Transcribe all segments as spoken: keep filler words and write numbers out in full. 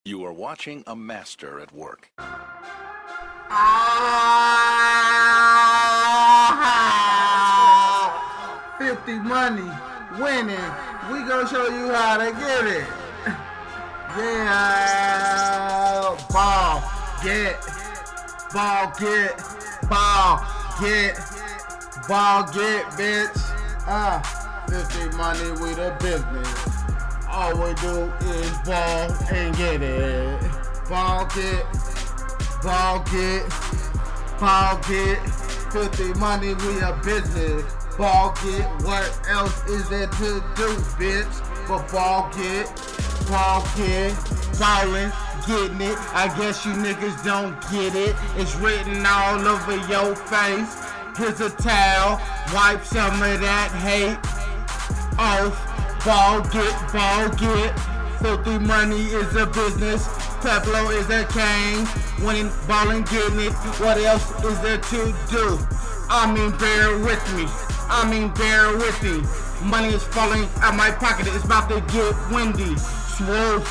You are watching a master at work. Ah, fifty money, winning. We gonna show you how to get it. Yeah, ball, get, ball, get, ball, get, ball, get, bitch. Ah, fifty money with a business. All we do is ball and get it. Ball get, ball get, ball get. fifty money, we a business. Ball get, what else is there to do, bitch? But ball get, ball get, ballin', getting it. I guess you niggas don't get it. It's written all over your face. Here's a towel, wipe some of that hate off. Ball get, ball get, filthy money is a business, Pablo is a king, winning, ballin', getting it, what else is there to do? I mean, bear with me, I mean, bear with me, money is falling out my pocket, it's about to get windy, swole,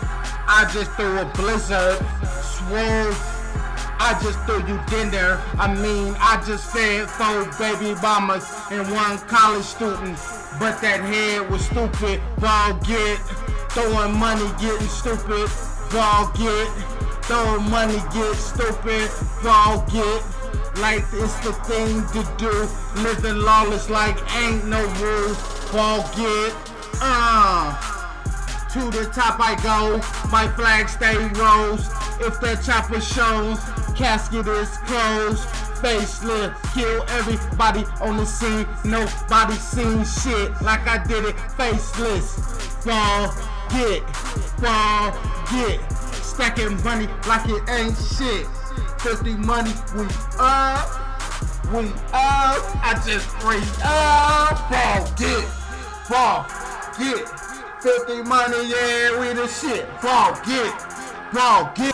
I just threw a blizzard, swole, I just threw you dinner, I mean, I just fed four baby mamas and one college student. But that head was stupid. Ball get, throwing money, getting stupid. Ball get, throwing money, get stupid. Ball get, like it's the thing to do. Living lawless like ain't no rules. Ball get, uh, to the top I go. My flag stay rose. If that chopper shows, casket is closed. Faceless, kill everybody on the scene. Nobody seen shit like I did it. Faceless, ball get, ball get, stacking money like it ain't shit. fifty money, we up, we up. I just free up. Ball get, ball get, fifty money, yeah, we the shit. Ball get, ball get.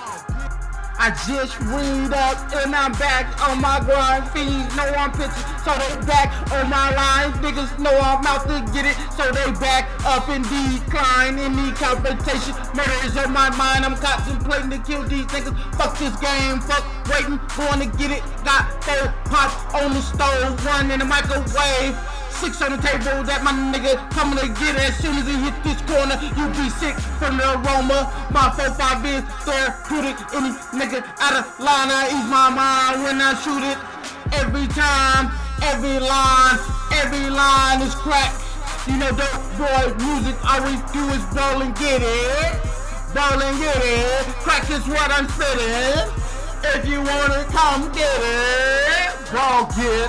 I just read up and I'm back on my grind. Fiends know I'm pitching, so they back on my line. Niggas know I'm out to get it, so they back up and decline. Any confrontation, murder is on my mind. I'm contemplating to kill these niggas. Fuck this game, fuck waiting, going to get it. Got four pots on the stove, one in the microwave. Six on the table, that my nigga coming to get it. As soon as he hit this corner, you be sick from the aroma. My four five is therapeutic. Any nigga out of line, I ease my mind when I shoot it. Every time, every line, every line is crack. You know, dope boy music, all we do is ball and get it. Ball and get it. Crack is what I'm spitting. If you want it, come get it. Ball get,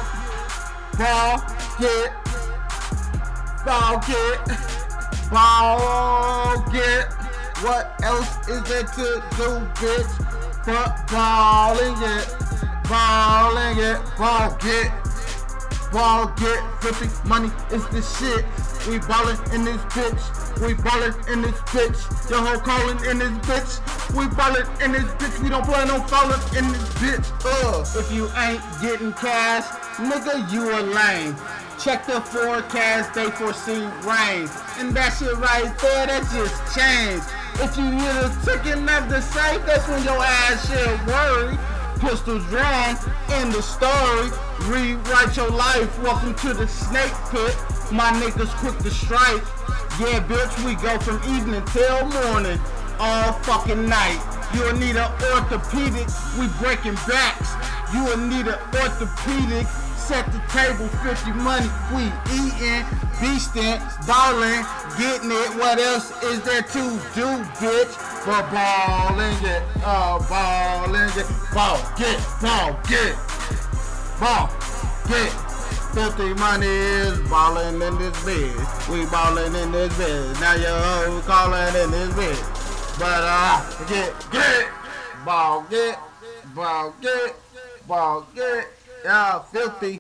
ball get. Ball get, ball get, what else is there to do, bitch? But ball and get, ball and get, ball get, ball get, fifty money is the shit. We ballin' in this bitch, we ballin' in this bitch, your whole callin' in this bitch, we ballin' in this bitch, we don't plan on fallin' in this bitch, uh. If you ain't getting cash, nigga, you a lame. Check the forecast, they foresee rain. And that shit right there, that just changed. If you hear the ticking of the safe, that's when your ass shit worry. Pistol drawn in the story. Rewrite your life, welcome to the snake pit. My niggas quick to strike. Yeah, bitch, we go from evening till morning. All fucking night. You'll need an orthopedic, we breaking backs. You'll need an orthopedic. Set the table, fifty money, we eatin', beastin', ballin', getting it. What else is there to do, bitch? But ball and get, uh, ball and get, ball, get, ball, get, ball, get. fifty money is ballin' in this bitch. We ballin' in this bitch. Now your hoe callin' in this bitch. But uh, get, get, ball, get, ball, get, ball, get. Yeah, fifty.